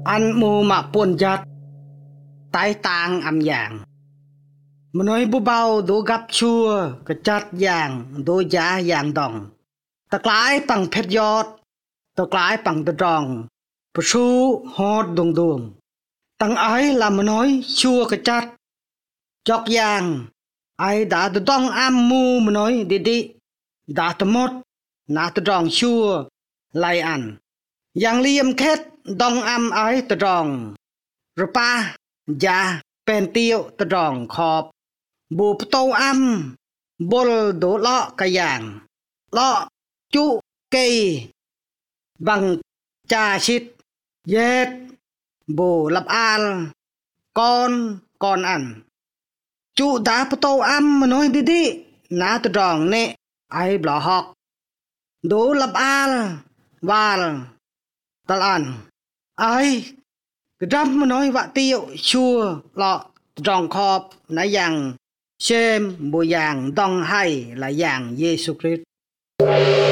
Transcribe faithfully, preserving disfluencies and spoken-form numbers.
Ăn mù mà buồn giật tái tang âm dạng mà nói bố bao đố gặp chua cái chặt dạng đố giá dạng đồng tạc lái bằng phép giọt tạc lái bằng tờ tròn bà su hót đùng đùng tăng ấy là mà nói chua cái chặt chọc dạng ai đã tờ đông âm mù mà nói đi đi đã tờ mốt nà tờ tròn chua lại ăn dạng liêm khét đông âm ấy tờ tròn rồi pa giá bèn tiêu tờ tròn khọp bù tô âm bồ đổ lọ cái dạng lọ chú cây bằng trà xít dết bù lập al con con ăn chú đã tô âm mà nói đi đi ná tờ tròn nè ai bỏ học đổ lập al vào tal ăn ai cái rắm mà nói vạ tiêu chua lọ tròn khọp nãy dạng xem bộ dạng đông hay là dạng Giê-xu Christ.